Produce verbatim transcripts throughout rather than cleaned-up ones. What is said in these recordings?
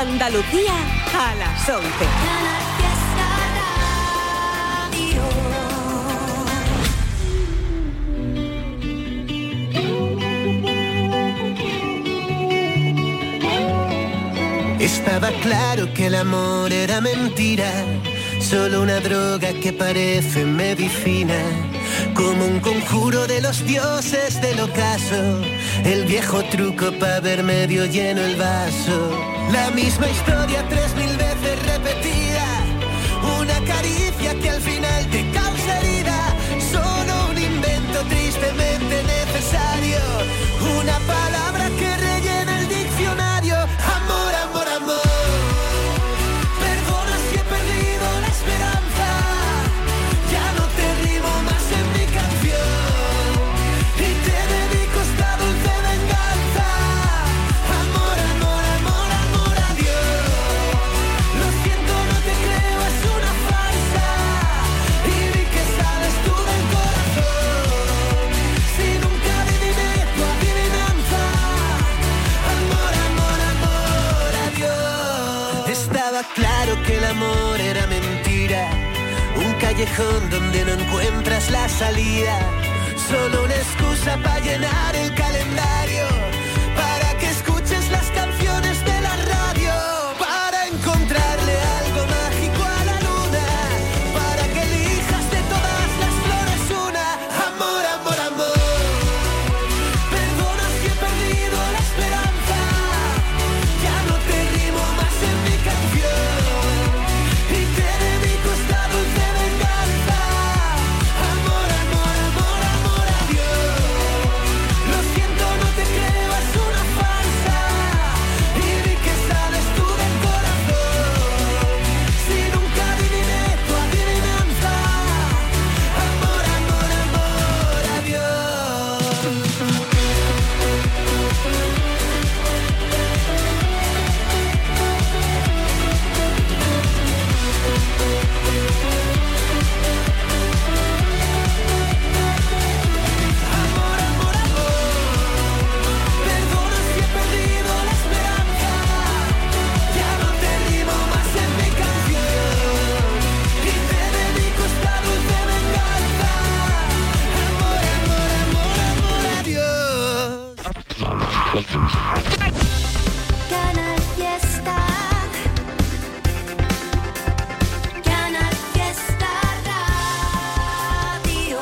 Andalucía a las once. Estaba claro que el amor era mentira, solo una droga que parece medicina, como un conjuro de los dioses del ocaso, el viejo truco para ver medio lleno el vaso. La misma historia tres mil veces repetida, una caricia que al final te causa herida, solo un invento tristemente necesario, una palabra que rellena el diccionario. Amor, amor, amor. Perdona si he perdido la esperanza, ya no te rimo más en mi canción y te dedico esta dulce venganza. Amor, amor, amor, amor a Dios. Lo siento, no te creo, es una farsa y vi que sabes tú del corazón, si nunca adiviné tu adivinanza. Amor, amor, amor a Dios. Estaba claro que el amor era mentira, un callejón donde no encuentras la salida, solo una excusa para llenar el calendario, para que escuches las canciones de la radio, para encontrarle algo mágico a la luna, para que elijas de todas las flores una. Amor, amor, amor. Perdona si he perdido la esperanza, ya no te rimo más en mi canción y te dedico esta dulce venganza. Amor, amor, amor, amor a Dios. Lo siento, no te creo, es una farsa y vi que sabes tú del corazón, si nunca adiviné tu adivinanza. Amor, amor, amor a Dios. Amor, amor, amor. Perdona si he perdido la esperanza, ya no te rimo más en mi canción y te dedico esta dulce venganza. Amor, amor, amor, amor a Dios. Canal Fiesta. Canal Fiesta Radio.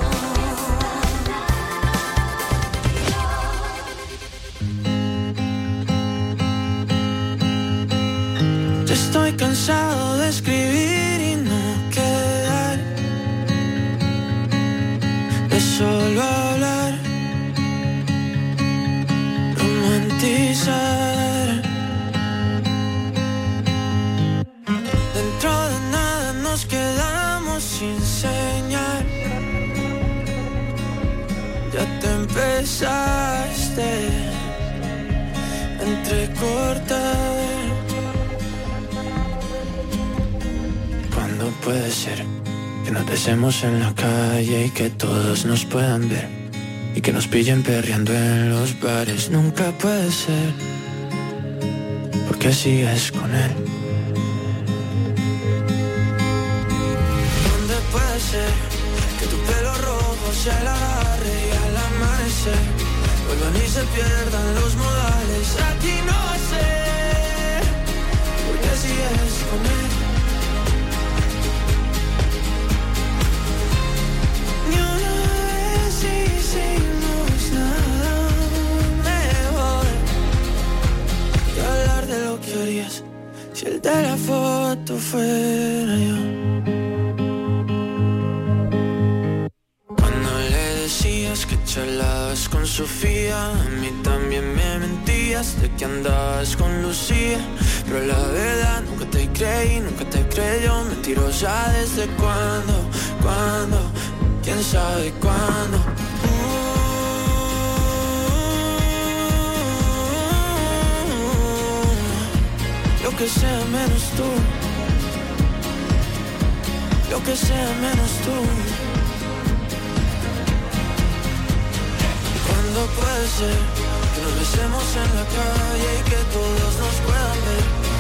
Ya estoy cansado de escribir y no quedar, de solo hablar, romantizar. Dentro de nada nos quedamos sin señal. Ya te empezaste a entrecortar. ¿Cuándo puede ser que nos besemos en la calle y que todos nos puedan ver? Y que nos pillen perreando en los bares. Nunca puede ser, porque sigues con él. ¿Dónde puede ser que tu pelo rojo se la agarre y al amanecer vuelvan y se pierdan los modales? Aquí no va a ser, porque sigues con él. Ni una vez hicimos nada mejor que hablar de lo que harías si el de la foto fuera yo. Cuando le decías que charlabas con Sofía, a mí también me mentías de que andabas con Lucía. Pero la verdad nunca te creí, nunca te creyó. Mentirosa desde cuándo, cuándo, quién sabe cuándo. Lo que sea menos tú, lo que sea menos tú. ¿Cuándo puede ser que nos besemos en la calle y que todos nos puedan ver?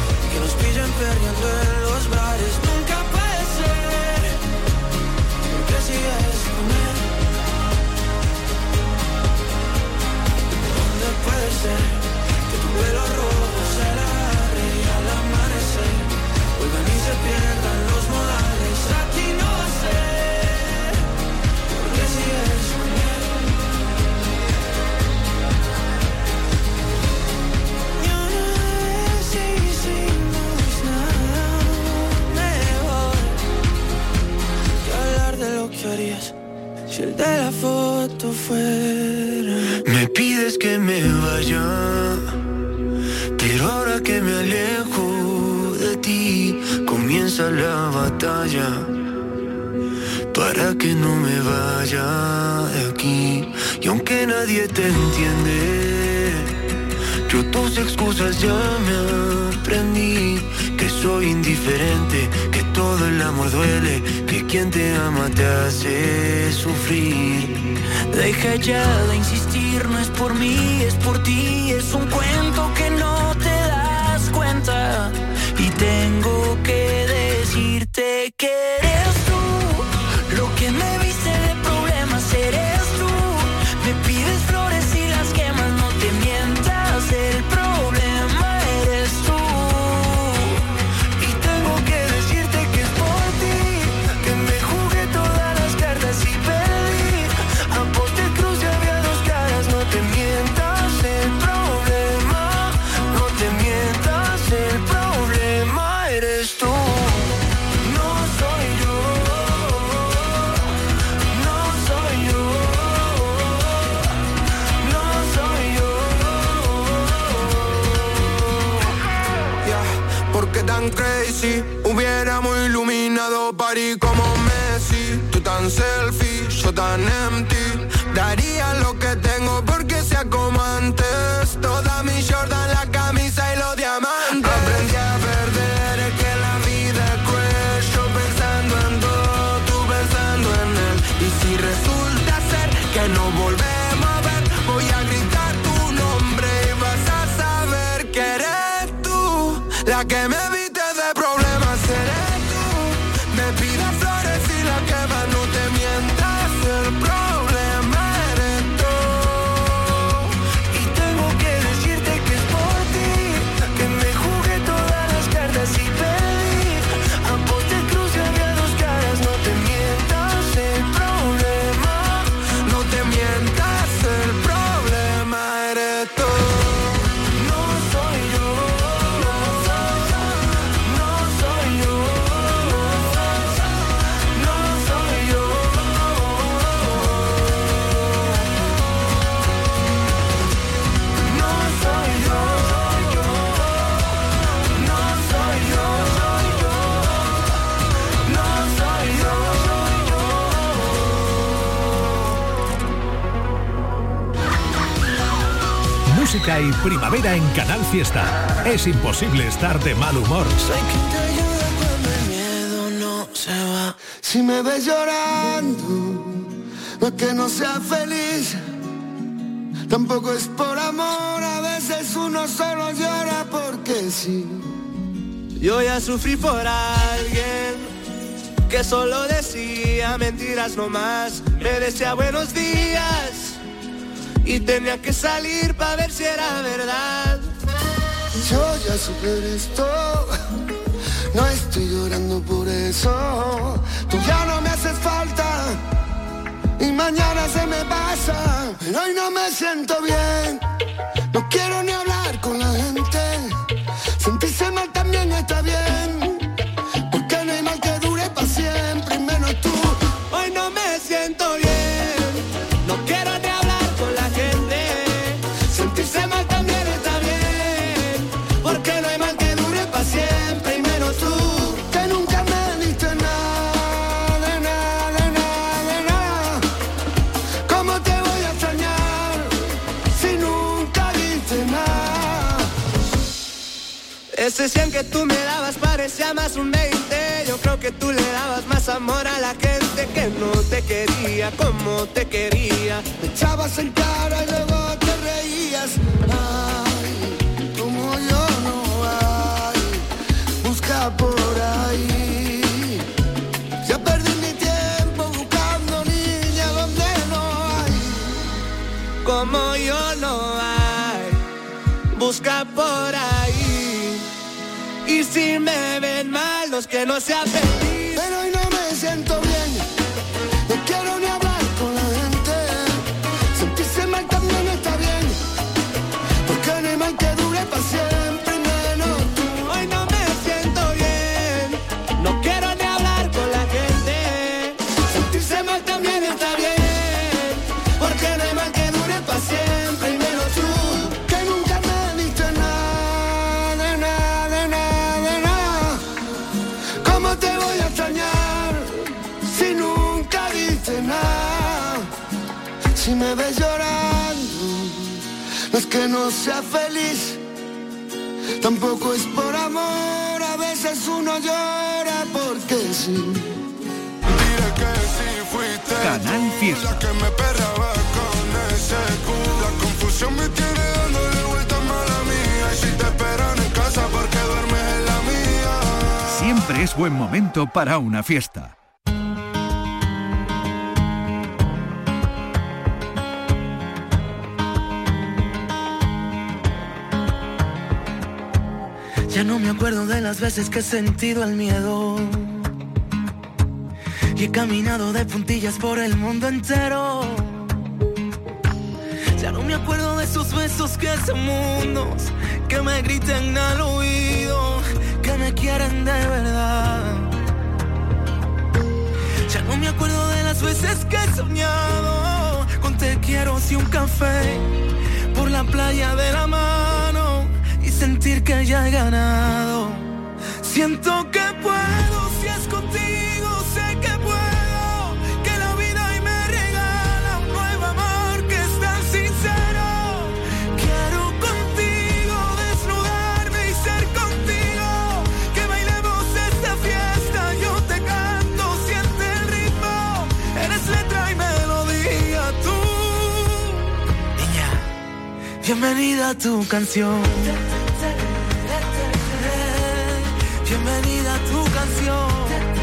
ser que tu pelo rojo se alargue y al amanecer vuelvan y se pierdan los modales. Aquí no sé, porque si es mañana. Y una vez hicimos nada mejor que hablar de lo que harías si el de la foto fuera. Me pides que me vaya, pero ahora que me alejo de ti, comienza la batalla para que no me vaya de aquí. Y aunque nadie te entiende, yo tus excusas ya me aprendí. Que soy indiferente, que todo el amor duele, que quien te ama te hace sufrir. Deja ya de insistir, no es por mí, es por ti. Es un cuento que no te das cuenta. Y tengo que decirte que eres tú. Lo que me viste de problemas eres tú. Me pides flores y las quemas, no te mientas. El problema eres tú. Y tengo que decirte que es por ti, que me jugué todas las cartas y perdí. Aposté cruz y había dos caras, no te mientas. El problema, no te mientas. El problema eres tú. No soy yo, no soy yo, no soy yo. Yeah, porque tan crazy, hubiéramos iluminado París como Messi. Tú tan selfie, yo tan empty. Daría lo que tengo porque sea como antes. Toda mi Jordan, la camisa y los diamantes. Aprendí a perder, es que la vida es cruel. Yo pensando en todo, tú pensando en él. Y si resulta ser que no volvemos a ver, voy a gritar tu nombre y vas a saber que eres tú. La que me evite de problemas eres tú. Me pidas flores y la quemas, no te mientas. El problema eres tú. Y tengo que decirte que es por ti, que me jugué todas las cartas y perdí. Aposté cruz y había dos caras, no te mientas. El problema, No te mientas, el problema eres tú. no soy yo, no soy yo, no soy yo, no soy yo. No soy yo, no soy yo, no soy yo. Música y primavera en Canal Fiesta. Es imposible estar de mal humor. Soy quien te ayuda cuando el miedo no se va. Si me ves llorando, no es que no sea feliz, tampoco es por amor. A veces uno solo llora porque sí. Yo ya sufrí por alguien que solo decía mentiras nomás. Me decía buenos días y tenía que salir para ver si era verdad. Yo ya superé esto, no estoy llorando por eso. Tú ya no me haces falta y mañana se me pasa. Pero hoy no me siento bien, no quiero ni hablar con la gente. Sentirse mal también está bien, porque no hay mal que dure para siempre, y menos tú. Hoy no me siento bien, no quiero ni hablar con la gente. Sentirse mal también está bien, porque no hay mal que dure para siempre, y menos tú. Que nunca me diste nada, de nada, de nada, de nada. ¿Cómo te voy a extrañar si nunca diste nada? Ese cien que tú me dabas parecía más un veinte. Yo creo que tú le dabas más amor a la gente que no te quería como te quería. Me echabas en cara y luego te reías. Ay, como yo no hay, busca por ahí. Ya perdí mi tiempo buscando niña donde no hay. Como yo no hay. busca por ahí. Y si me ven mal, los que no sean feliz. Pero hoy no me siento bien, no quiero ni hablar con la gente. Sentirse mal también está bien, porque no hay mal que dure para siempre, menos tú. Hoy no me siento bien, no quiero ni hablar con la gente. Sentirse mal también está bien, porque no hay mal que dure para siempre, y menos tú. Que nunca me diste nada, de nada, de nada, de nada. ¿Cómo te voy a extrañar si nunca diste nada? Si me ves llorando, no es que no sea feliz, tampoco es por amor. A veces uno llora porque sí. Dile que sí fuiste Canal tú, Fiesta. la que me perraba con ese cu. La confusión me tiene dándole vueltas mala mía. Y si te esperan en casa, porque duermes en la mía. Siempre es buen momento para una fiesta. Ya no me acuerdo de las veces que he sentido el miedo y he caminado de puntillas por el mundo entero. Ya no me acuerdo de esos besos que hacen mundos, que me griten al oído, que me quieren de verdad. Ya no me acuerdo de las veces que he soñado con te quiero y un café por la playa de la mano y sentir que ya he ganado. Siento que puedo, si es contigo, sé que puedo, que la vida hoy me regala un nuevo amor que es tan sincero. Quiero contigo desnudarme y ser contigo, que bailemos esta fiesta, yo te canto, siente el ritmo, eres letra y melodía tú. Niña, bienvenida a tu canción. Bienvenida a tu canción.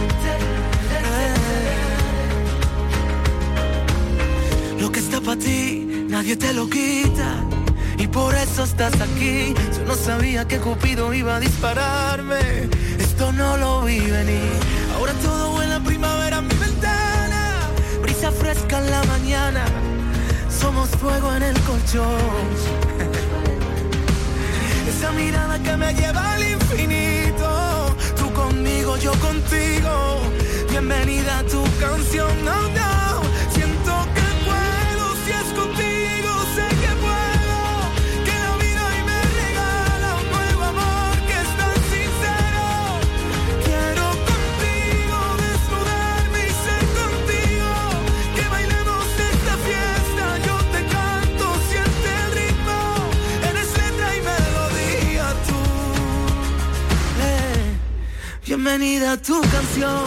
Eh. Lo que está para ti, nadie te lo quita. Y por eso estás aquí. Yo no sabía que Cupido iba a dispararme. Esto no lo vi venir. Ahora todo huele a primavera en mi ventana. Brisa fresca en la mañana. Somos fuego en el colchón. Esa mirada que me lleva al infinito. Tú conmigo, yo contigo. Bienvenida a tu canción. No, no. Siento que puedo, si es contigo, sé que puedo. Que la vida hoy me regala un nuevo amor que es tan sincero. Quiero contigo desnudarme y ser contigo. Que bailemos esta fiesta, yo te canto, siente el ritmo. Eres letra y melodía tú. Eh, bienvenida a tu canción.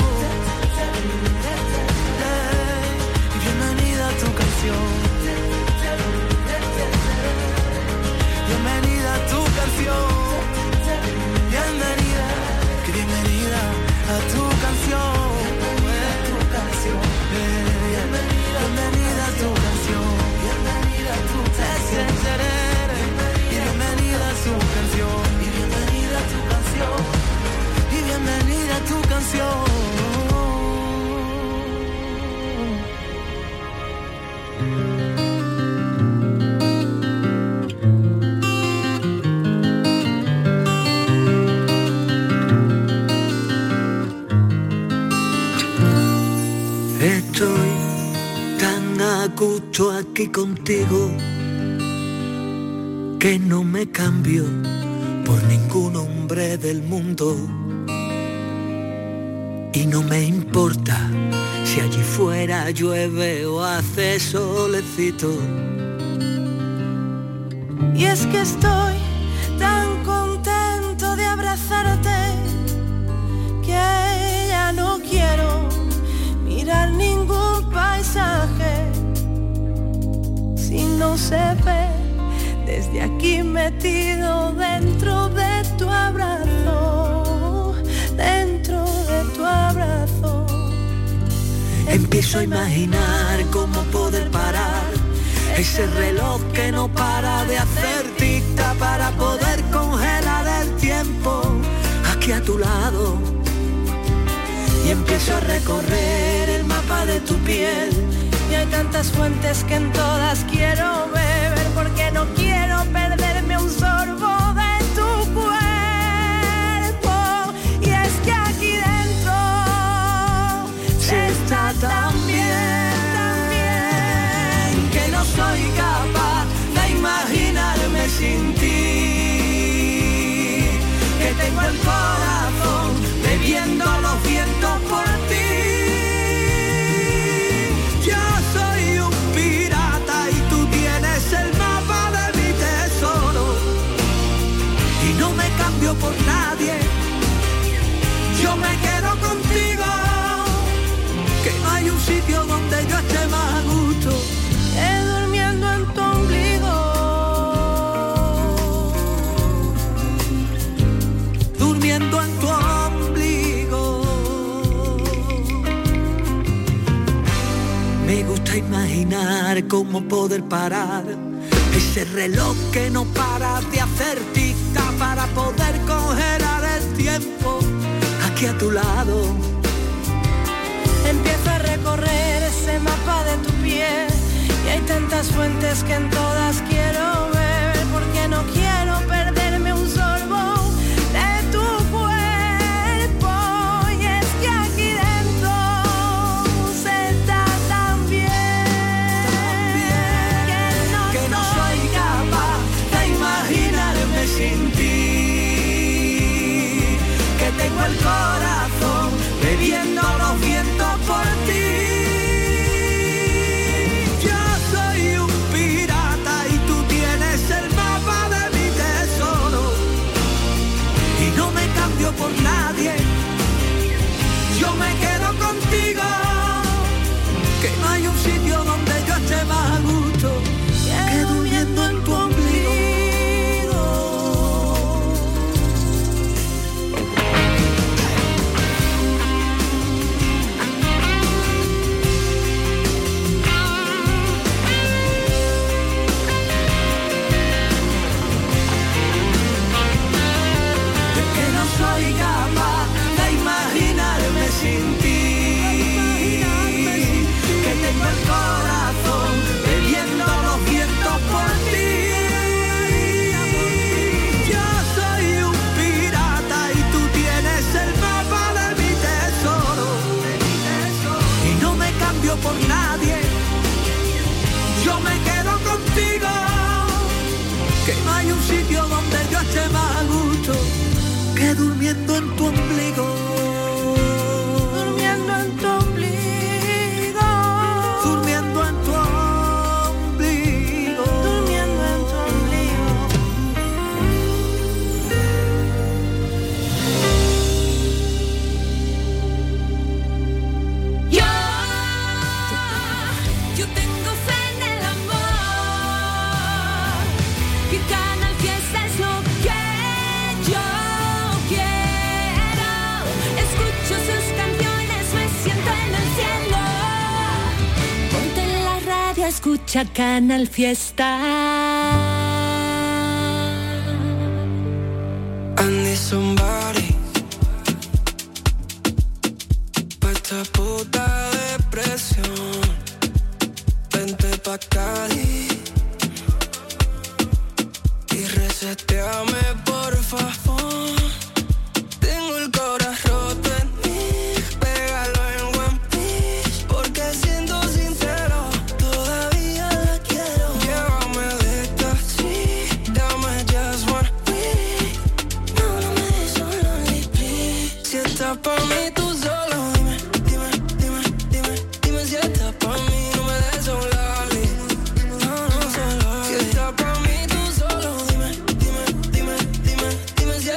Eh, bienvenida a tu canción. Bienvenida a tu canción. Bienvenida, que bienvenida a tu canción. Bienvenida a tu canción. Bienvenida a tu canción. Y bienvenida a su canción. Y bienvenida a tu canción. Y bienvenida a tu canción. Estoy tan a gusto aquí contigo que no me cambio por ningún hombre del mundo. Y no me importa si allí fuera llueve o hace solecito. Y es que estoy tan contento de abrazarte que ya no quiero mirar ningún paisaje si no se ve desde aquí metido dentro de tu abrazo, dentro de tu abrazo. Empiezo a imaginar cómo poder parar ese reloj que no para de hacer tic-tac para poder Empiezo a recorrer el mapa de tu piel y hay tantas fuentes que en todas quiero beber, porque no quiero perderme un sorbo de tu cuerpo. Y es que aquí dentro se está tan bien, tan bien, que no soy capaz de imaginarme sin ti, que tengo el corazón bebiendo los vientos por ti. Yo soy un pirata y tú tienes el mapa de mi tesoro, y no me cambio por nadie, yo me quedo contigo, que no hay un sitio donde yo esté más a gusto que durmiendo en tu ombligo, durmiendo en tu ombligo. Me gusta imaginar cómo poder parar ese reloj que no para de hacer tic-tac, para poder congelar el tiempo aquí a tu lado. Empiezo a recorrer ese mapa de tu piel y hay tantas fuentes que en todas quiero beber, porque no quiero perderme un sorbo de tu cuerpo. Y es que aquí dentro se está tan bien, tan bien que, no que no soy capaz de imaginarme sin ti, que tengo el corazón bebiendo los vientos por ti. Yo soy un pirata y tú tienes el mapa de mi tesoro, y no me cambio por nadie, yo me quedo contigo, que no hay un sitio donde yo esté más a gusto que durmiendo en tu ombligo. Soy capaz de imaginarme sin ti, que tengo el corazón bebiendo los vientos por ti. Yo soy un pirata y tú tienes el mapa de mi tesoro, y no me cambio por nadie, yo me quedo contigo, que no hay un sitio donde yo esté más a gusto que durmiendo en tu ombligo, durmiendo en tu ombligo, durmiendo en tu ombligo, durmiendo en tu ombligo. Yo, yo tengo fe en el amor, que Canal Fiesta es lo que yo quiero. Escucho sus canciones, me siento en el cielo. Ponte en la radio, escucha Canal Fiesta. I need somebody pa' esta puta depresión. Vente pa' Cádiz y reseteame por favor. Tengo el corazón roto en mí, pégalo en One Piece, porque siendo sincero, todavía la quiero. Llévame de taxi, dame just one week. No, no me des solo, please. Si estás pa' mí, tú solo dime, dime, dime, dime, dime si estás pa' mí, no me des solo. No, no solo. Si estás pa' mí, tú solo dime, dime, dime, dime, dime si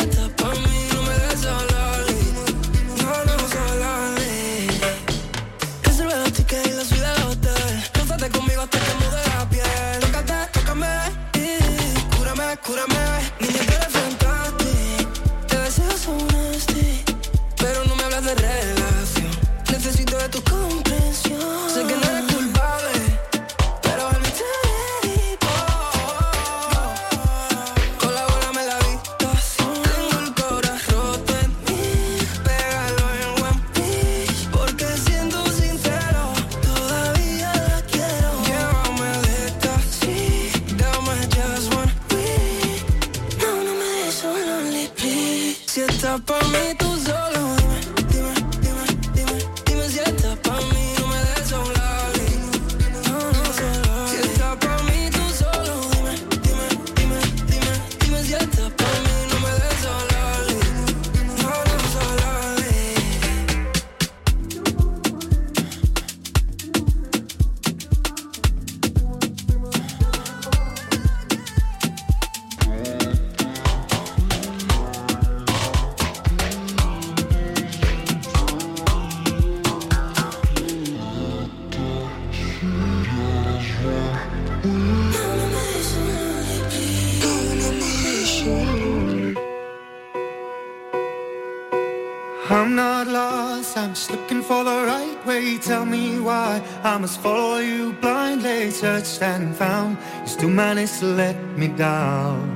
estás pa' mí, tú solo dime, dime, dime, dime, dime si estás pa' mí, no me des a un lado. No, no, solo si estás pa' mí, tú solo dime, dime, dime, dime, dime si estás pa' mí, no me des a un lado. No, no, solo I'm not lost, I'm just looking for the right way. Tell me why I must follow you blindly. Searched and found, you still managed to let me down.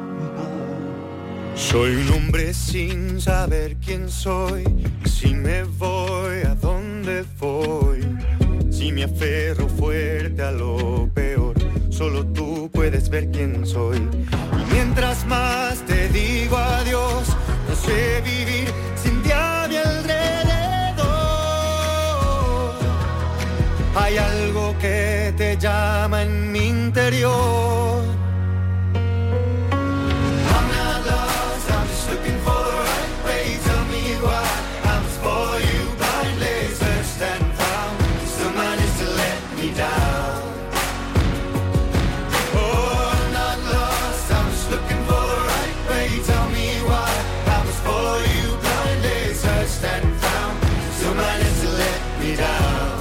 Soy un hombre sin saber quién soy. Si me voy, ¿a dónde voy? Si me aferro fuerte a lo peor, solo tú puedes ver quién soy. Y mientras más te digo adiós, no sé vivir sin ti a mi alrededor. Hay algo que te llama en mi interior. I'm not lost, I'm just looking for the right way. Tell me why I must follow you blindly. Searched and found, still managed to let me down. Oh, I'm not lost, I'm just looking for the right way. Tell me why I must follow you blindly. Searched and found, still managed to let me down.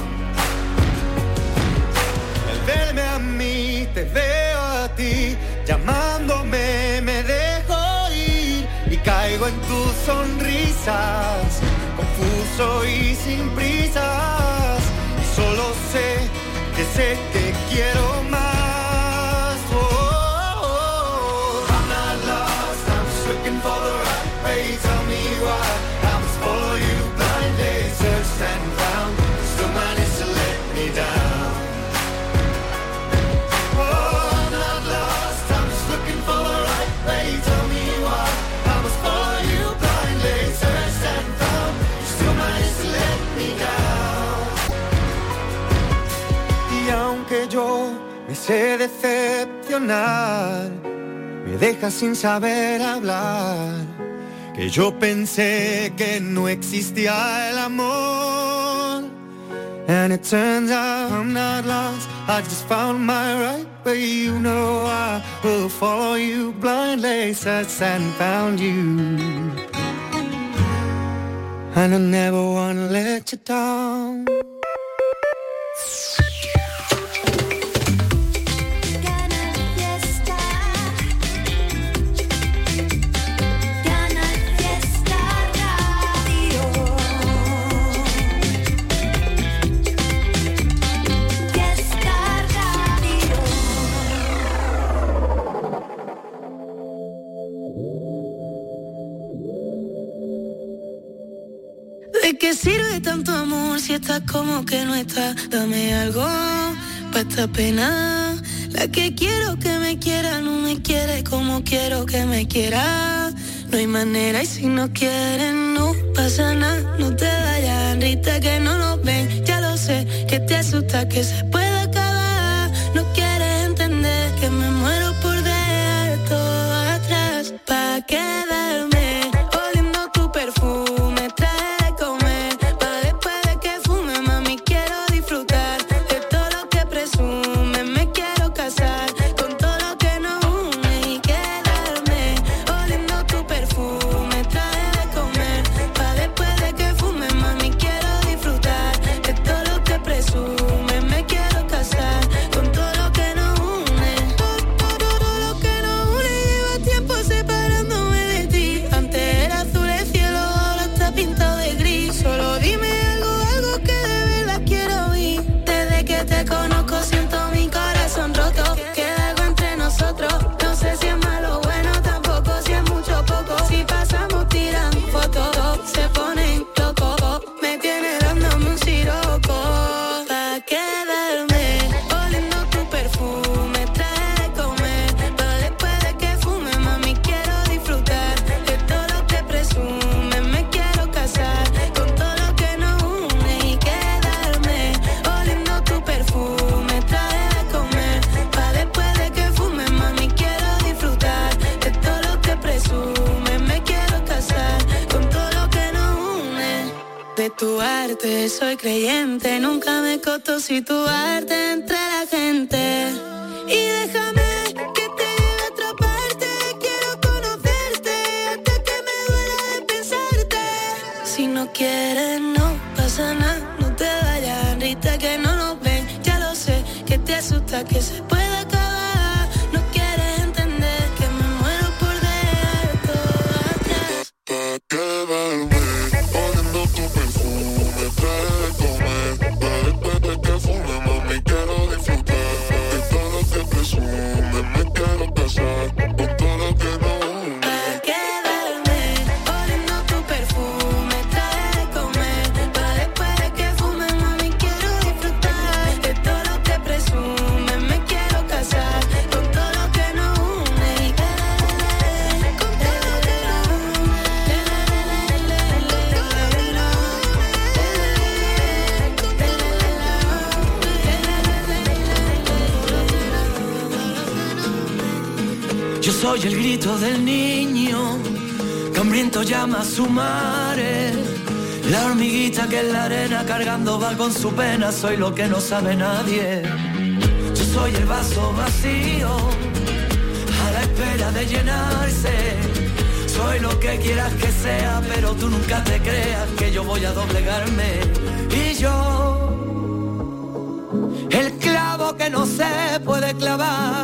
Al verme a mí, te veo a ti, llamándome me dejo ir y caigo en tus sonrisas, confuso y sin prisas, y solo sé que sé que quiero más. Oh, oh, oh. I'm not lost, I'm just looking for the right way. Tell me why I must follow you blindly. Searched and found, still managed to let me down. Oh, I'm not lost, I'm just looking for the right way. Tell me why I must follow you blindly. Searched and found, still managed to let me down. Y aunque yo me sé decepcionar, me dejas sin saber hablar, que yo pensé que no existía el amor. And it turns out I'm not lost, I just found my right way. You know I will follow you blindly. Searched and found you, and I never wanna let you down. ¿De qué sirve tanto amor si estás como que no estás? Dame algo pa' esta pena. La que quiero que me quiera no me quiere como quiero que me quiera. No hay manera y si no quieren no pasa nada. No te vayas, Rita, que no nos ven. Ya lo sé, que te asusta que se pueda acabar. No quieres entender que me muero por dejar todo atrás pa' quedarme. Me quiero tu arte, soy creyente, nunca me costó situarte entre la gente. Y déjame que te lleve a otra parte, quiero conocerte hasta que me duela de pensarte. Si no quieres no pasa nada, no te vayas, Rita, que no nos ven, ya lo sé, que te asusta que se pueda acabar. No quieres entender que me muero por dejar todo atrás. Quédame oliendo tu perfume, traje de comer, después de que fume, mami, quiero disfrutar de todo lo que presume, me quiero casar con todo lo que no une. Pa' quedarme oliendo tu perfume, traje de comer, pa' después de que fume, mami, quiero disfrutar de todo lo que presume, me quiero casar con todo lo que no une. Y con todo lo que no une. Yo soy el grito del niño, que hambriento llama a su madre. La hormiguita que en la arena cargando va con su pena, soy lo que no sabe nadie. Yo soy el vaso vacío, a la espera de llenarse. Soy lo que quieras que sea, pero tú nunca te creas que yo voy a doblegarme. Y yo, el clavo que no se puede clavar,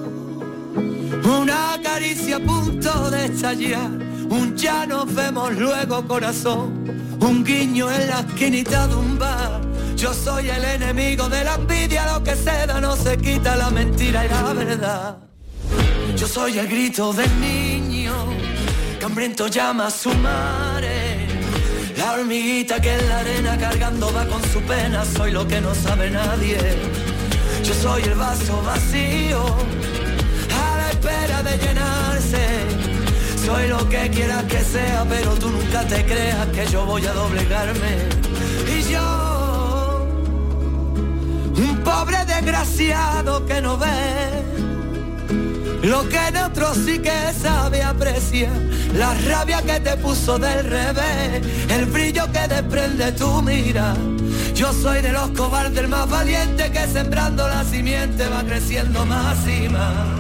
una caricia a punto de estallar, un ya nos vemos luego corazón, un guiño en la esquinita de un bar. Yo soy el enemigo de la envidia, lo que se da no se quita, la mentira y la verdad. Yo soy el grito del niño, que hambriento llama a su madre. La hormiguita que en la arena cargando va con su pena, soy lo que no sabe nadie. Yo soy el vaso vacío, espera de llenarse. Soy lo que quieras que sea, pero tú nunca te creas que yo voy a doblegarme. Y yo, un pobre desgraciado que no ve lo que en otros sí que sabe apreciar, la rabia que te puso del revés, el brillo que desprende tu mira. Yo soy de los cobardes el más valiente, que sembrando la simiente va creciendo más y más.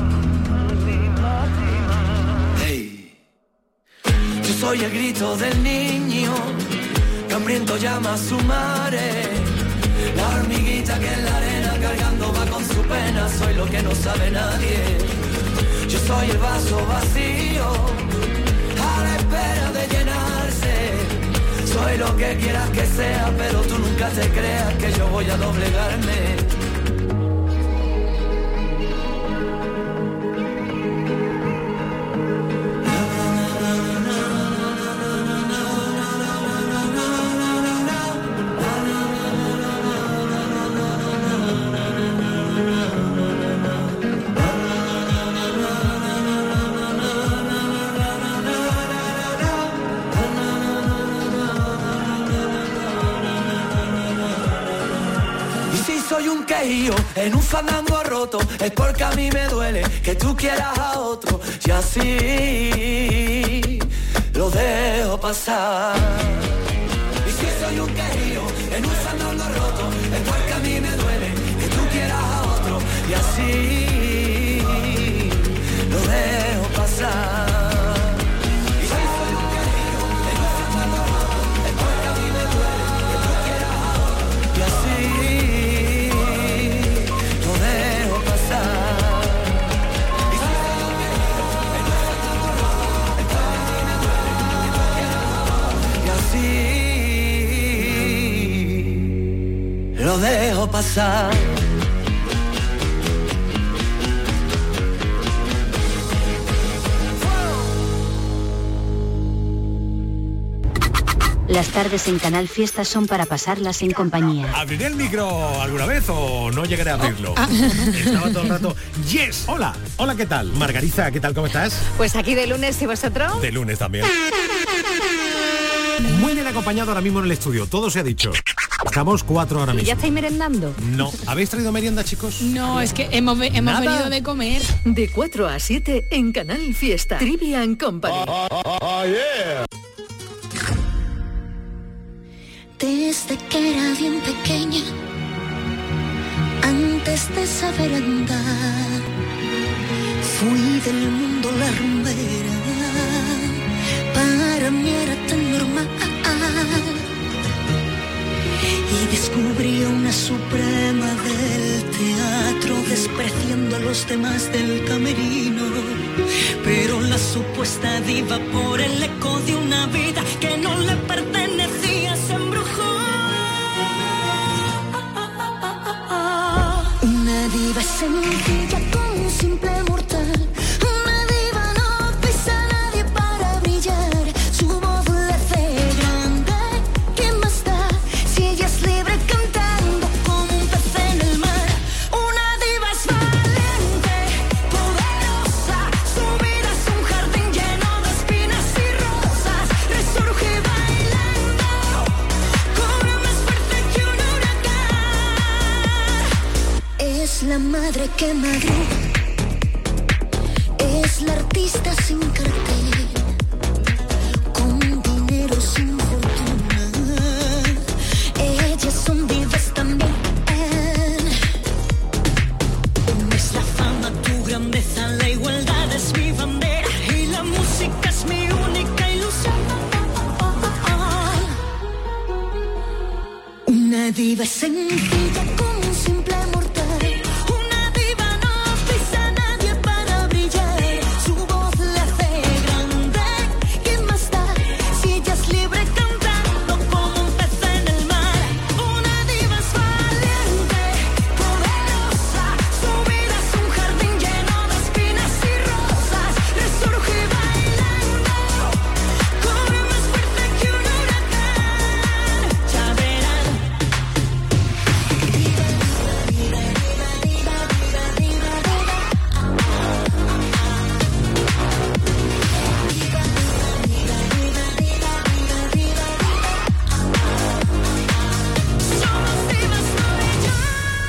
Soy el grito del niño, que hambriento llama a su madre. La hormiguita que en la arena cargando va con su pena, soy lo que no sabe nadie. Yo soy el vaso vacío, a la espera de llenarse. Soy lo que quieras que sea, pero tú nunca te creas que yo voy a doblegarme. Soy un quejío en un fandango roto, es porque a mí me duele que tú quieras a otro, y así lo dejo pasar. Y si soy un quejío en un fandango roto, es porque a mí me duele que tú quieras a otro, y así lo dejo pasar. Lo dejo pasar. Las tardes en Canal Fiesta son para pasarlas en compañía. ¿Abriré el micro alguna vez o no llegaré a abrirlo? Oh. Ah. Estaba todo el rato. Yes, hola, hola, ¿qué tal? Margarita, ¿qué tal? ¿Cómo estás? Pues aquí de lunes, ¿y vosotros? De lunes también. Muy bien acompañado ahora mismo en el estudio, todo se ha dicho. Estamos cuatro ahora mismo. ¿Y ya estáis merendando? No. ¿Habéis traído merienda, chicos? No, es que hemos, hemos venido de comer. De cuatro a siete en Canal Fiesta. Trivia and Company. Oh, oh, oh, yeah. Desde que era bien pequeña, antes de saber andar, fui del mundo la rumbera, para mí era tan normal. Y descubrí una suprema del teatro, despreciando a los demás del camerino. Pero la supuesta diva, por el eco de una vida que no le pertenecía, se embrujó. Una diva sencilla con un simple mortal. Una diva no pisa a nadie para brillar. Su voz le hace grande. ¿Qué más da si ella es libre cantando como un pez en el mar? Una diva es valiente, poderosa. Su vida es un jardín lleno de espinas y rosas. Resurge bailando, cobra más fuerte que un huracán. Es la madre que madruga, es la artista sin cartel, con dinero sin fortuna. Ellas son divas también. No es la fama tu grandeza, la igualdad es mi bandera y la música es mi única ilusión. Una diva sencilla con un simple mortal. Una diva no pisa a nadie para brillar. Su voz le hace grande. ¿Qué más da si ella es libre cantando como un pez en el mar? Una diva es valiente, poderosa. Su vida es un jardín lleno de espinas y rosas. Resurge bailando, cobra más fuerte que un huracán. Ya verán. Somos divas, tú y yo.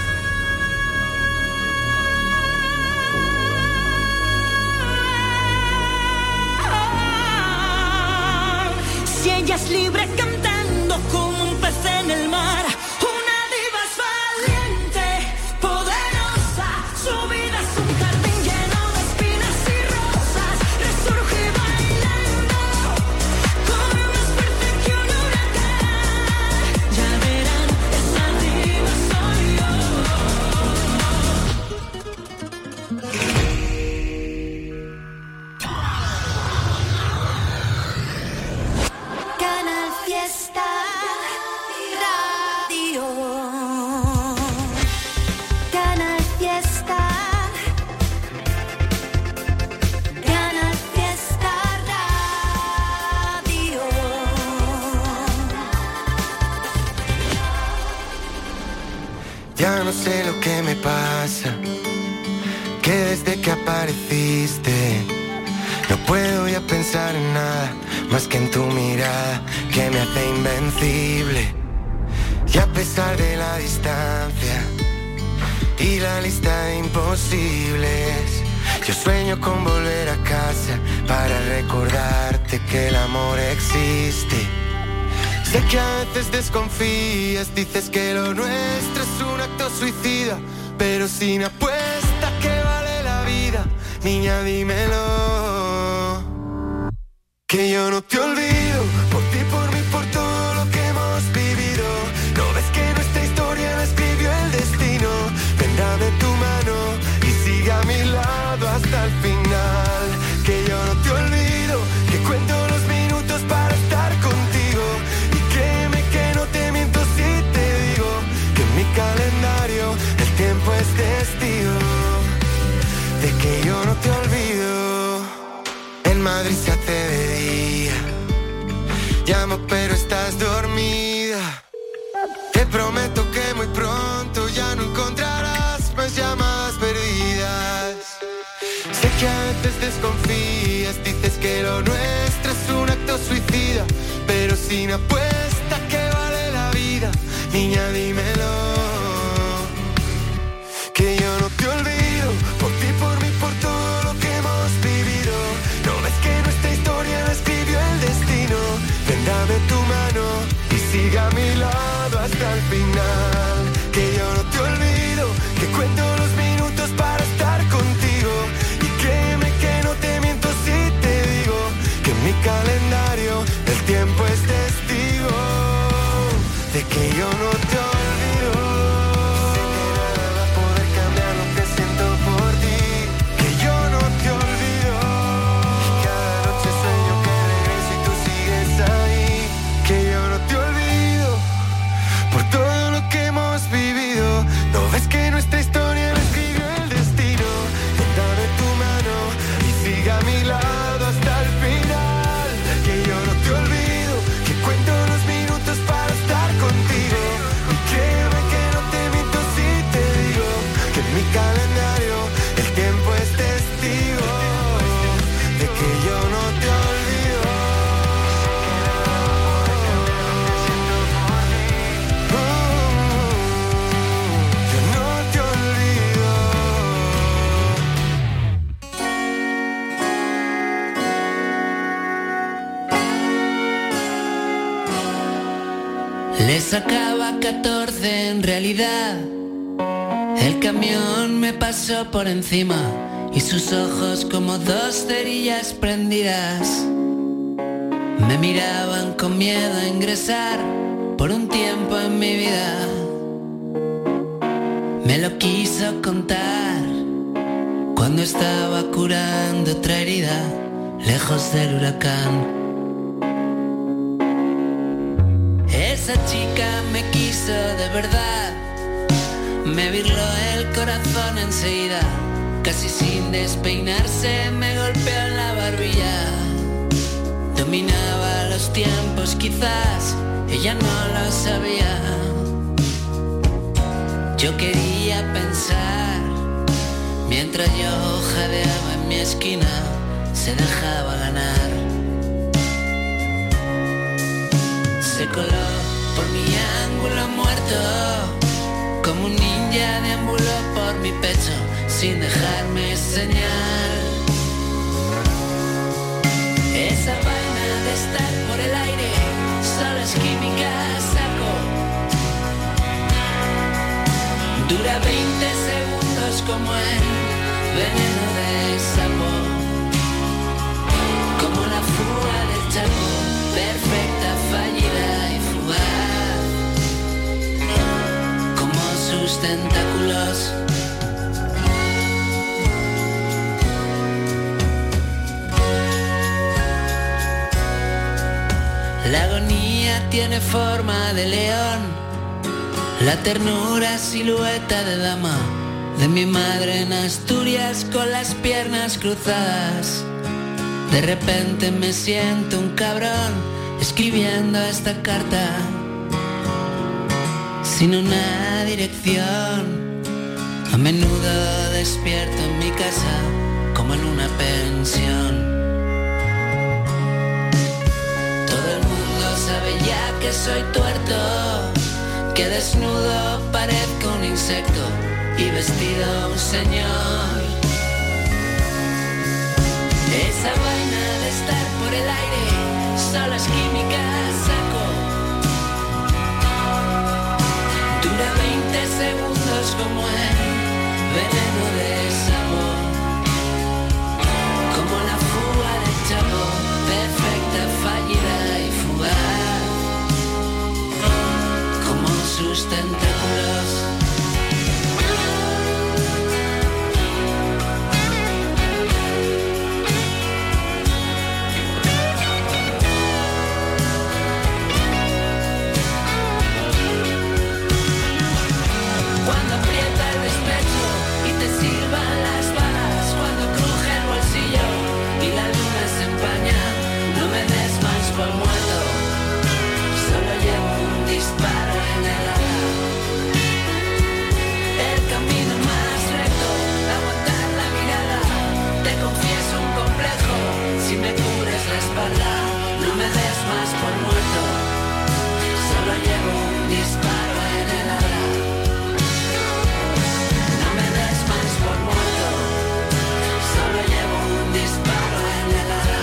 Si ella es libre cantando como un pez en el mar. Una diva es valiente, poderosa. Su vida es un jardín lleno de espinas y rosas. Resurge bailando, corre más fuerte que un huracán. Ya verán, esa diva soy yo. Canal Fiesta Radio. Canal Fiesta. Canal Fiesta Radio. Ya no sé lo que me pasa, que desde que apareciste no puedo ya pensar en nada más que en tu mirada que me hace invencible. Y a pesar de la distancia y la lista de imposibles, yo sueño con volver a casa para recordarte que el amor existe. Sé que a veces desconfías, dices que lo nuestro es un acto suicida, pero sin apuesta que vale la vida, niña dímelo. Que yo no te olvido, por ti, por mí, por todo lo que hemos vivido. ¿No ves que nuestra historia la escribió el destino? Ven, dame tu mano y sigue a mi lado hasta el final. Que yo no te olvido, que cuento los minutos para estar contigo. Y créeme que no te miento si te digo que en mi calendario el tiempo es testigo de que yo no te olvido. En Madrid se hace de día, llamo pero estás dormida. Te prometo que muy pronto ya no encontrarás más llamadas perdidas. Sé que a veces desconfías, dices que lo nuestro es un acto suicida, pero sin apuesta que vale la vida, niña dímelo. Que yo no te olvido, por ti, por mí, por todo lo que hemos vivido. ¿No ves que nuestra historia la escribió el destino? Ven, dame tu mano y siga a mi lado Le sacaba catorce en realidad. El camión me pasó por encima y sus ojos como dos cerillas prendidas me miraban con miedo a ingresar por un tiempo en mi vida. Me lo quiso contar cuando estaba curando otra herida lejos del huracán. Esa chica me quiso de verdad, me virló el corazón enseguida, casi sin despeinarse me golpeó en la barbilla. Dominaba los tiempos quizás, ella no lo sabía. Yo quería pensar, mientras yo jadeaba en mi esquina, se dejaba ganar. Se coló por mi ángulo muerto, como un ninja deambuló por mi pecho, sin dejarme señal. Esa vaina de estar por el aire, solo es química, saco. Dura veinte segundos como el veneno de sapo, como la fuga del chapo, perfecta, fallida y fugaz, como sus tentáculos. La agonía tiene forma de león, la ternura silueta de dama, de mi madre en Asturias con las piernas cruzadas. De repente me siento un cabrón escribiendo esta carta, sin una dirección. A menudo despierto en mi casa como en una pensión. Sabe ya que soy tuerto, que desnudo parezco un insecto y vestido un señor. Esa vaina de estar por el aire, solo es química, saco. Dura veinte segundos como el veneno de sapo, como la fuga del chapo, perfecta, fallida y fugaz, sus tentáculos. Cuando aprieta el despecho y te sirvan las balas, cuando cruje el bolsillo y la luna se empaña, no me des más por muerto, solo llevo un disparo en el ala. El camino más recto, aguantar la mirada, te confieso un complejo, si me cubres la espalda, no me des más por muerto, solo llevo un disparo en el ala. No me des más por muerto, solo llevo un disparo en el ala.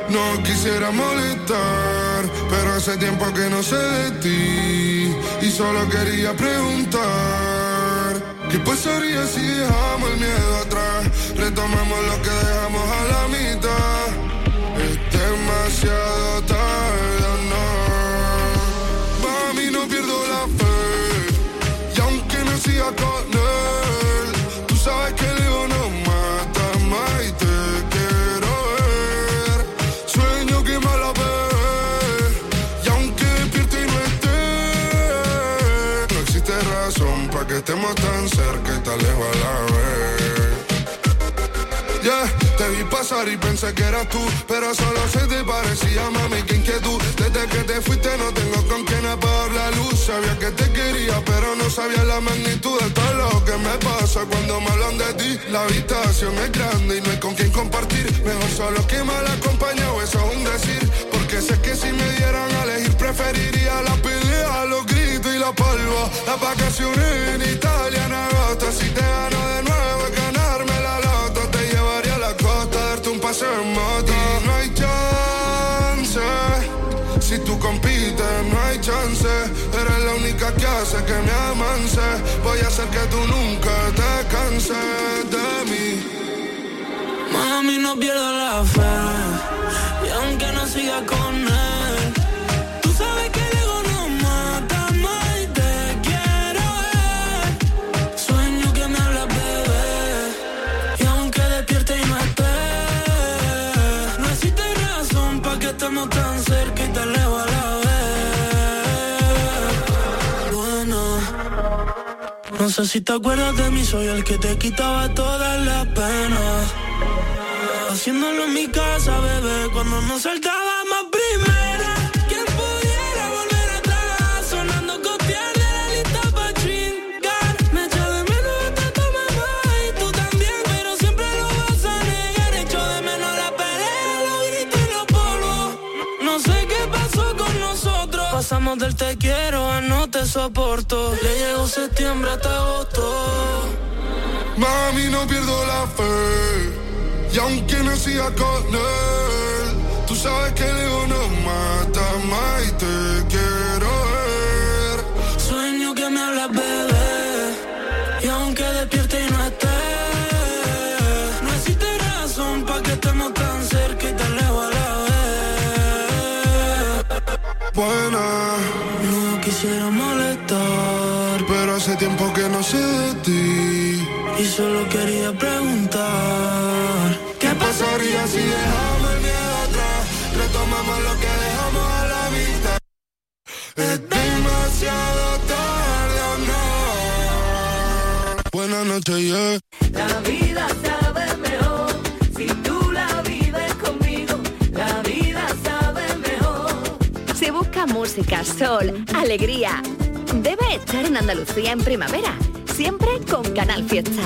No quisiera molestar, pero hace tiempo que no sé de ti y solo quería preguntar ¿qué pasaría si dejamos el miedo atrás? Retomamos lo que dejamos a la mitad. Es demasiado tarde, no. Mami, no pierdo la fe y aunque no siga con él, tú sabes que el ego no mata más y te quiero ver. Sueño que me la ve y aunque despierte y no esté, no existe razón para que estemos tan cerca y tan lejos a la vez. Yeah, te vi pasar y pensé que eras tú, pero solo se te parecía, mami, qué inquietud. Desde que te fuiste no tengo con quién apagar la luz. Sabía que te quería, pero no sabía la magnitud de todo lo que me pasa cuando me hablan de ti. La habitación es grande y no hay con quién compartir. Mejor solo que mal acompañado, eso es un decir. Porque sé que si me dieran a elegir preferiría la pelea, los gritos y la polva. Las vacaciones en Italia en agosto. Si te gano de nuevo es ganarme la loto. Te llevaría a la costa, darte un paseo en moto. Y no hay chance, si tú compites no hay chance. Eres la única que hace que me amance. Voy a hacer que tú nunca te canses de mí. Mami, no pierdo la fe y aunque no siga con él, tú sabes que el ego no mata más y te quiero ver. Sueño que me hablas, bebé, y aunque despierte y no esté, no existe razón para que estemos tan cerca y tan lejos a la vez. Bueno, no sé si te acuerdas de mí, soy el que te quitaba todas las penas. Haciéndolo en mi casa, bebé, cuando nos saltábamos primera. ¿Quién pudiera volver atrás? Sonando copiar de la lista pa' chingar. Me echo de menos hasta tu mamá y tú también, pero siempre lo vas a negar. Echo de menos la pelea, los gritos y los polvos. No sé qué pasó con nosotros. Pasamos del te quiero a no te soporto. Le llegó septiembre hasta agosto. Mami, no pierdo la fe y aunque no siga con él, tú sabes que el ego no mata más y te quiero ver. Sueño que me hablas, bebé, y aunque despierte y no esté, no existe razón para que estemos tan cerca y tan lejos a la vez. Buena, no quisiera molestar, pero hace tiempo que no sé de ti y solo quería preguntar ¿qué pasaría si dejamos el miedo atrás? Retomamos lo que dejamos a la vista. Es demasiado tarde o no. Buenas noches, yeah. La vida sabe mejor si tú la vives conmigo. La vida sabe mejor. Si busca música, sol, alegría, debe estar en Andalucía en primavera. Siempre con Canal Fiesta.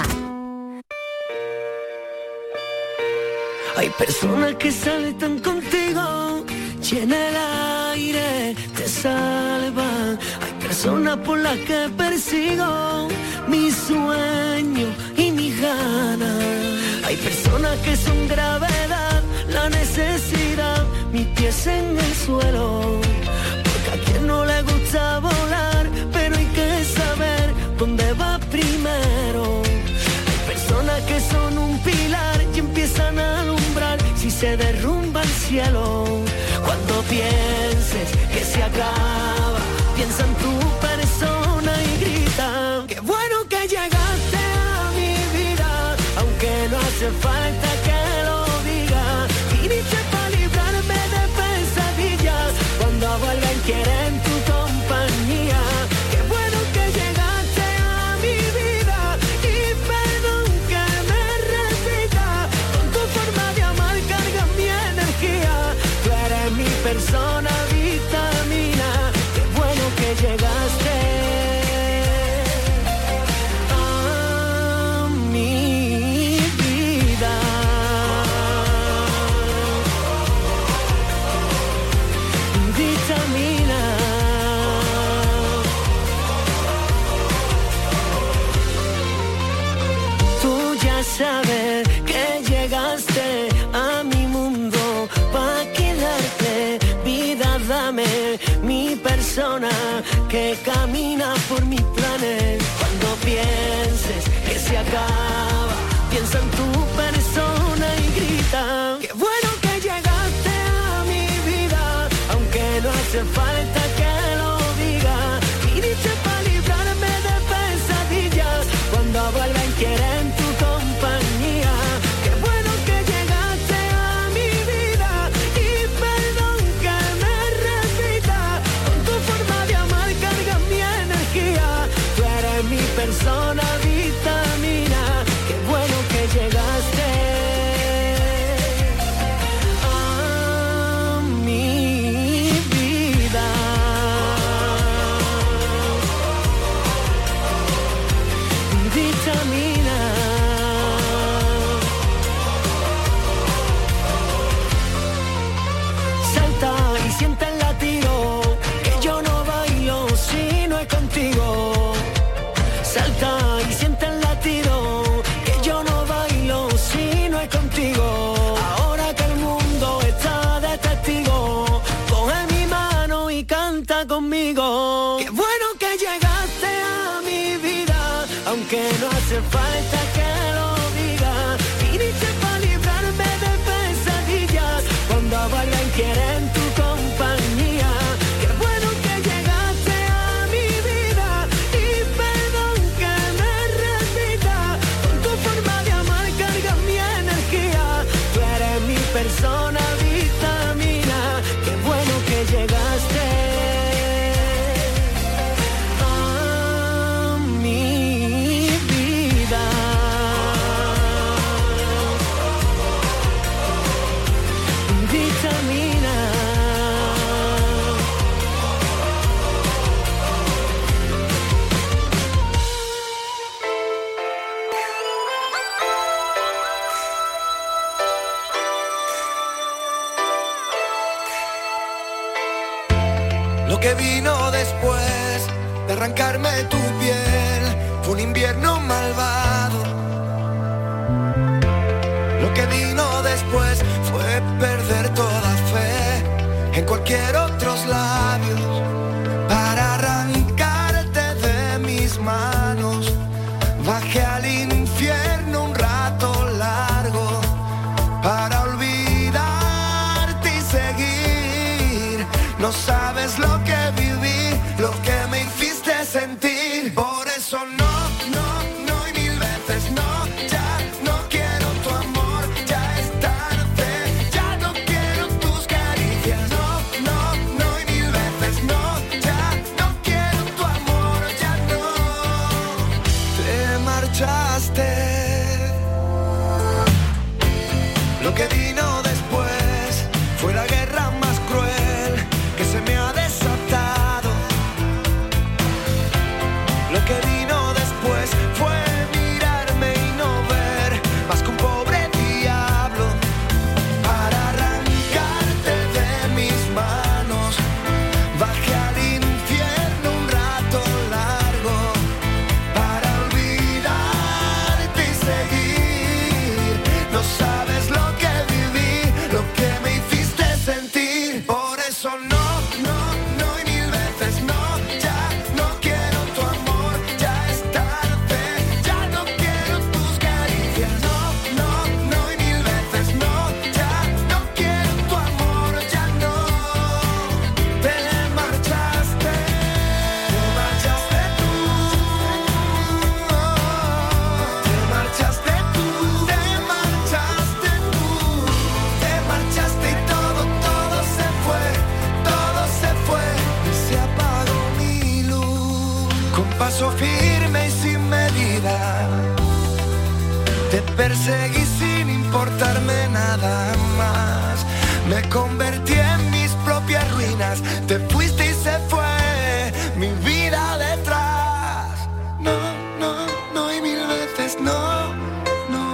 Hay personas que salen contigo, llena el aire, te salvan. Hay personas por las que persigo mi sueño y mis ganas. Hay personas que son gravedad, la necesidad, mis pies en el suelo. Porque a quien no le gusta volar, pero hay que saber dónde va primero. Hay personas que son un pilar y empiezan a alumbrar si se derrumba el cielo. Cuando pienses que se acaba, piensa en tu persona y grita: qué bueno que llegaste a mi vida, aunque no hace falta que lo diga. Viniste para librarme de pesadillas, cuando vuelven quieren tu compañía. Qué bueno que llegaste a mi vida y perdón que me repita. Con tu forma de amar carga mi energía. Tú eres mi persona vitamina. Qué bueno que llegaste a mi vida. Vitamina. Tú ya sabes que llegaste a mi mundo pa' que persona que camina por mis planes. Cuando pienses que se acaba, piensa en tu persona y grita: qué bueno que llegaste a mi vida, aunque no hace falta que lo diga. Viniste para librarme de pesadillas, cuando vuelven quieren tu compañía. Qué bueno que llegaste a mi vida y perdón que me repita, con tu forma de amar cargas mi energía. Tú eres mi persona vitamina. Qué bueno que llegaste a mi vida. Vitamina. Salta y siente el latido, que yo no bailo si no es contigo. Salta y siente el latido, que yo no bailo si no es contigo. Ahora que el mundo está de testigo, coge mi mano y canta conmigo. Qué bueno que llegaste a mi vida, aunque no hace falta que lo diga. Viniste para librarme de pesadillas, cuando vuelven quieren tu compañía. Qué bueno que llegaste a mi vida y perdón que me repita, con tu forma de amar cargas mi energía. Tú eres mi persona vitamina. Qué bueno que llegaste a mi vida. Vitamina. Lo que vino después de arrancarme tu piel fue un invierno malvado. Lo que vino después fue perder toda fe en cualquier otros labios. Para arrancarte de mis manos bajé al infierno un rato largo, para olvidarte y seguir. No sabes lo que viví, lo que me hiciste sentir. Por eso no, no, no y mil veces no. Ya no quiero tu amor, ya es tarde. Ya no quiero tus caricias. No, no, no y mil veces no. Ya no quiero tu amor, ya no. Te marchaste. Lo que vino después fue la guerra más cruel que se me ha desatado. Lo que vino después fue mirarme y no ver más que un pobre diablo. Para arrancarte de mis manos bajé al infierno un rato largo, para olvidarte y seguir. No sabes lo que viví, lo que me hiciste sentir. Por eso no, no, no y mil veces no. Ya no quiero tu amor, ya es tarde. Ya no quiero tus caricias. No, no, no y mil veces no. Ya no quiero tu amor, ya no. Te marchaste, te marchaste tú. Te marchaste tú, te marchaste tú. Te marchaste y todo, todo se fue, todo se fue y se apagó mi luz. Con paso firme y sin medida te perseguí sin importarme nada más. Me convertí en mis propias ruinas. Te fuiste y se fue mi vida detrás. No, no, no y mil veces no, no.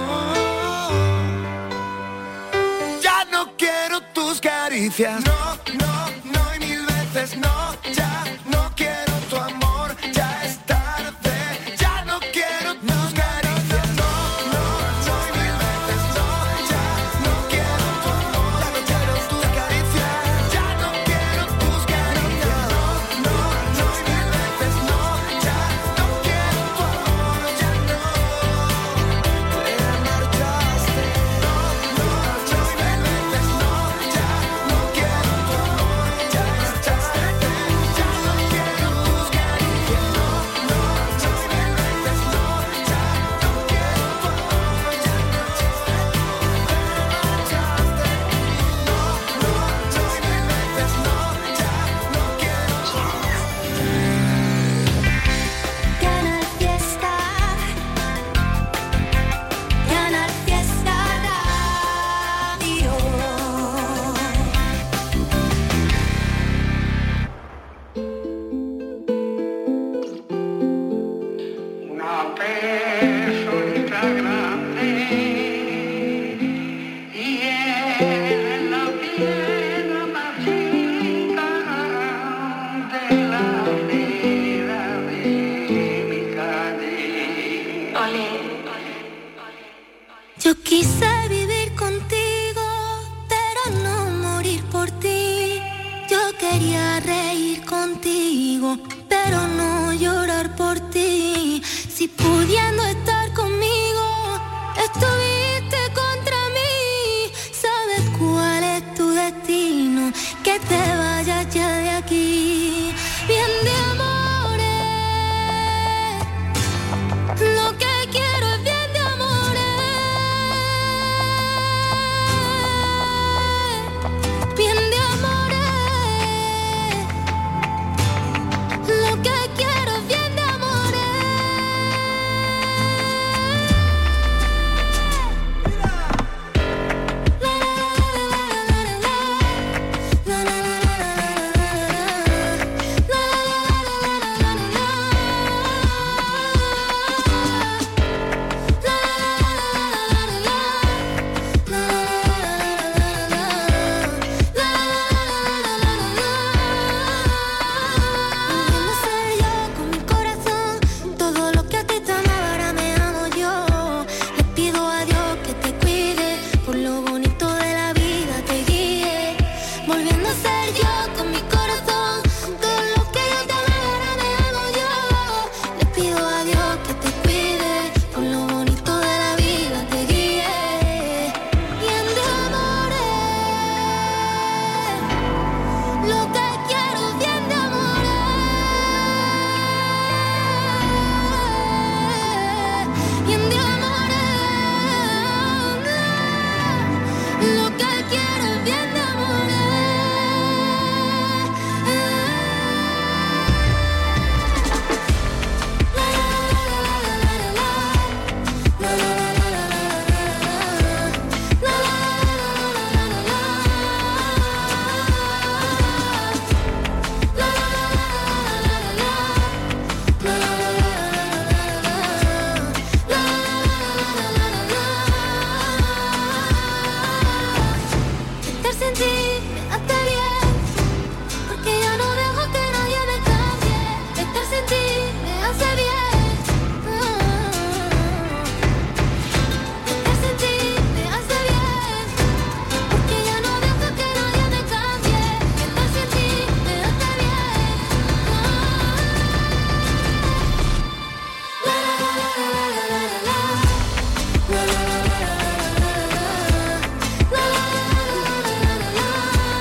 Ya no quiero tus caricias. No, no, no y mil veces no. Ya no quiero tu amor, ya es tarde. Ya no quiero tus caricias. No, no, no y mil veces no. Ya no quiero tu amor, ya no quiero tus caricias. Ya no quiero tus caricias. No, no, pudiendo estar conmigo, estuviste contra mí. ¿Sabes cuál es tu destino? Que te vayas ya de aquí. Bien de amores, lo que quiero es bien de amores. Bien de amores, lo que quiero es bien de amores. Pudiendo ser yo con mi corazón, todo lo que a ti te amaba ahora me amo yo. Le pido a Dios que te cuide, por lo bonito de la vida te guíe. Volviendo a ser yo con mi corazón, todo lo que yo te amaba ahora me amo yo. Le pido a Dios que te cuide, por lo bonito de la vida te guíe. Bien de amores, lo que quiero es bien de amores. Bien de amores, lo que quiero es bien de amores. Estar sin ti me hace bien, porque ya no dejo que nadie me cambie. Estar sin ti me hace bien. Estar sin ti me hace bien, porque ya no dejo que nadie me cambie. Estar sin ti me hace bien. La la la la la la la. La la la la la la la. La la la la la la la.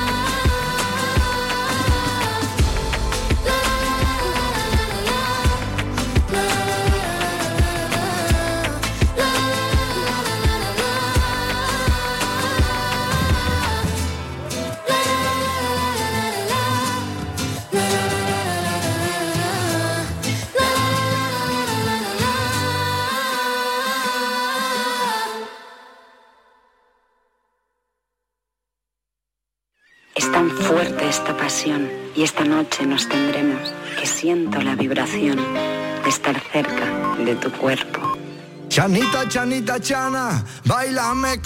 Es tan fuerte esta pasión y esta noche nos tendremos, que siento la vibración de estar cerca de tu cuerpo. Chanita, chanita, chana, bailame